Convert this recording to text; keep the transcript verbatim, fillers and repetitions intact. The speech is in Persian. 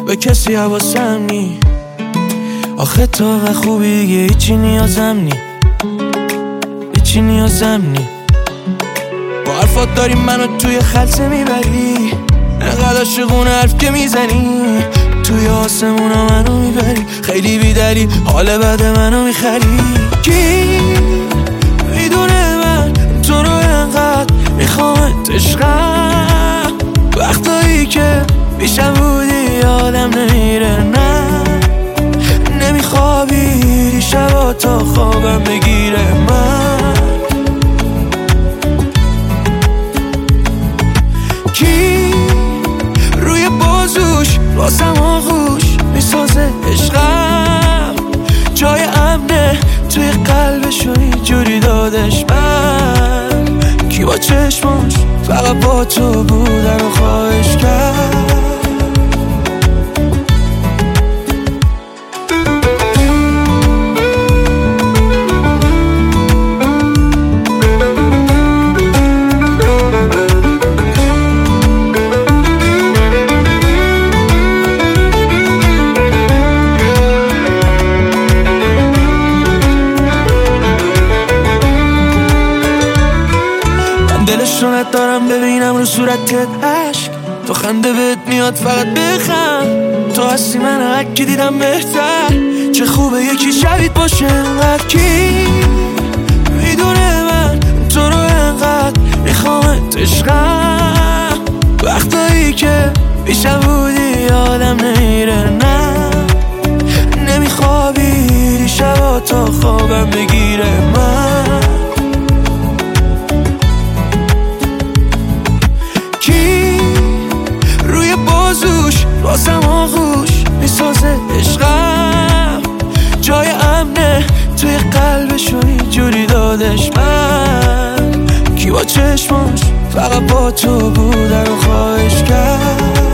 به کسی حواسم نی. آخه تو خوبی دیگه هیچی نیازم نی، هیچی نیازم نی. با حرفات داری منو توی خلطه میبری، انقدر عاشقونه حرف که میزنی، توی آسمونا منو میبری. خیلی بیدلی حال بد منو میخری. کی میدونه من تو رو انقدر میخوامت عشقم، وقتایی که بیشم بودی آدم نمیره. نه نمیخوابی شبا تا خوابم بگیره. من کی روی بازوش واسم آغوش میسازه عشقم، جای امنه توی قلبشو اینجوری دادش. من کی با چشماش فقط با تو بودن و خواهش کرد. دلش رو ندارم ببینم رو صورتت عشق، تو خنده بهت میاد فقط بخند. تو هستی من هر کی دیدم بهتر، چه خوبه یکی شبیت باشه انقدر. کی میدونه من تو رو انقدر میخوامت عشقم، وقتایی که بیشم بودی آدم نمیره. نه نمیخوابی شبا تا خوابم بگیره. من واسم آغوش میسازه عشقم، جای امنه توی قلبشو اینجوری دادش. من کی با چشماش فقط با تو بودن و خواهش کرد.